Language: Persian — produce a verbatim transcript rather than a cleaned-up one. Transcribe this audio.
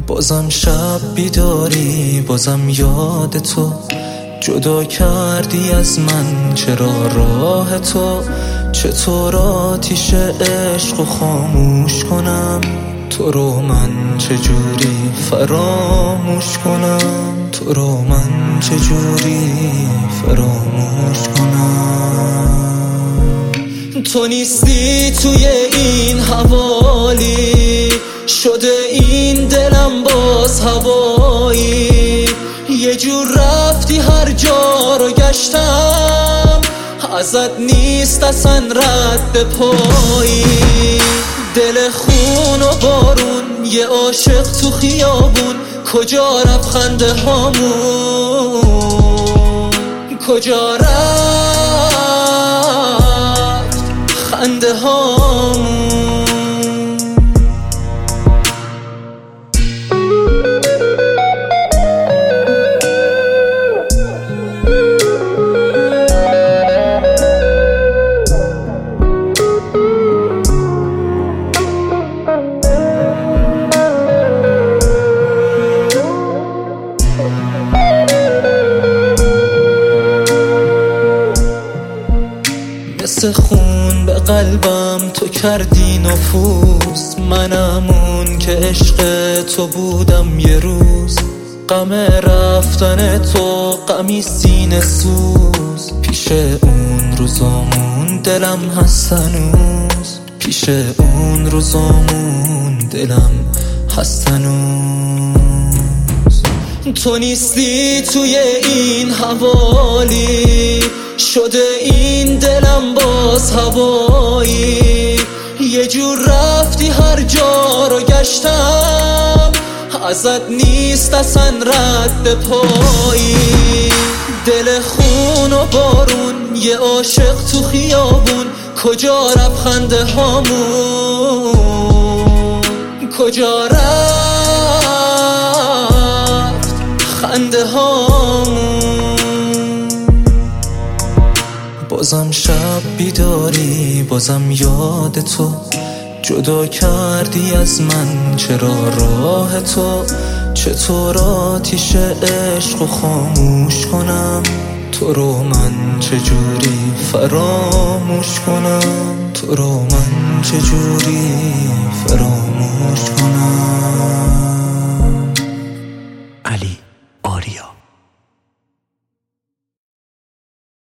بازم شب بیداری، بازم یاد تو جدا کردی از من. چرا راه تو؟ چطور آتیش عشق و خاموش کنم؟ تو رو من چجوری فراموش کنم؟ تو رو من چجوری فراموش کنم؟ تو نیستی توی این حوالی، شده این دلم باز هوایی. یه جور رفتی هر جا رو گشتم، ازت نیست اصلا رد پایی. دل خون و بارون، یه عاشق تو خیابون، کجا رفت خنده هامون؟ کجا رفت خنده هامون؟ مثل خون به قلبم تو کردی نفوذ، منم اون که عشق تو بودم یه روز. غم رفتن تو غمی سینه سوز، پیش اون روزامون دلم هست هنوز. پیش اون روزامون دلم هست هنوز. تو نیستی توی این حوالی، شده این دلم باز هوایی. یه جور رفتی هر جا رو گشتم، ازت نیست اصلا رد پایی. دل خون و بارون، یه عاشق تو خیابون، کجا رفت خنده هامون؟ کجا رفت خنده هامون؟ بازم شب بیداری، بازم یاد تو جدا کردی از من. چرا راه تو؟ چطور آتیش عشق و خاموش کنم؟ تو رو من چجوری فراموش کنم؟ تو رو من چجوری فراموش کنم؟ علی